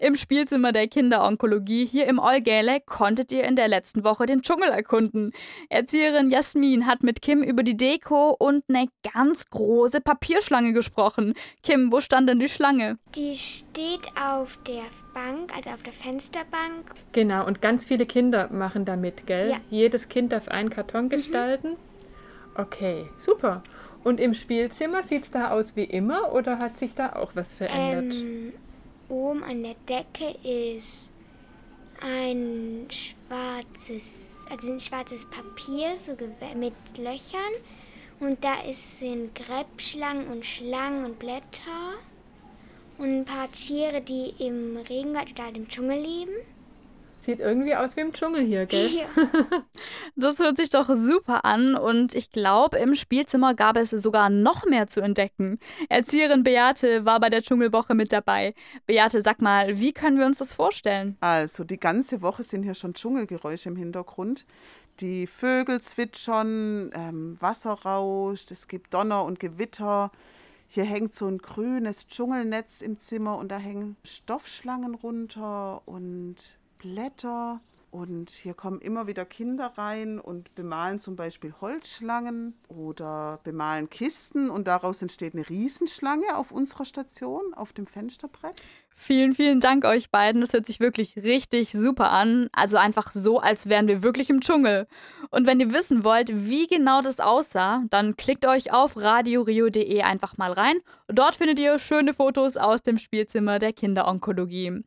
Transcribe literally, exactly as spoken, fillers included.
Im Spielzimmer der Kinderonkologie hier im Olgäle konntet ihr in der letzten Woche den Dschungel erkunden. Erzieherin Jasmin hat mit Kim über die Deko und eine ganz große Papierschlange gesprochen. Kim, wo stand denn die Schlange? Die steht auf der Bank, also auf der Fensterbank. Genau, und ganz viele Kinder machen da mit, gell? Ja. Jedes Kind darf einen Karton gestalten. Okay, super. Und im Spielzimmer sieht es da aus wie immer oder hat sich da auch was verändert? Ähm, oben an der Decke ist ein schwarzes, also ein schwarzes Papier so gew- mit Löchern. Und da ist, sind Greppschlangen und Schlangen und Blätter. Und ein paar Tiere, die im Regenwald oder im Dschungel leben. Sieht irgendwie aus wie im Dschungel hier, gell? Ja. Das hört sich doch super an und ich glaube, im Spielzimmer gab es sogar noch mehr zu entdecken. Erzieherin Beate war bei der Dschungelwoche mit dabei. Beate, sag mal, wie können wir uns das vorstellen? Also die ganze Woche sind hier schon Dschungelgeräusche im Hintergrund. Die Vögel zwitschern, ähm, Wasser rauscht, es gibt Donner und Gewitter. Hier hängt so ein grünes Dschungelnetz im Zimmer und da hängen Stoffschlangen runter und Blätter. Und hier kommen immer wieder Kinder rein und bemalen zum Beispiel Holzschlangen oder bemalen Kisten und daraus entsteht eine Riesenschlange auf unserer Station, auf dem Fensterbrett. Vielen, vielen Dank euch beiden. Das hört sich wirklich richtig super an. Also einfach so, als wären wir wirklich im Dschungel. Und wenn ihr wissen wollt, wie genau das aussah, dann klickt euch auf radiorio punkt de einfach mal rein. Dort findet ihr schöne Fotos aus dem Spielzimmer der Kinderonkologie.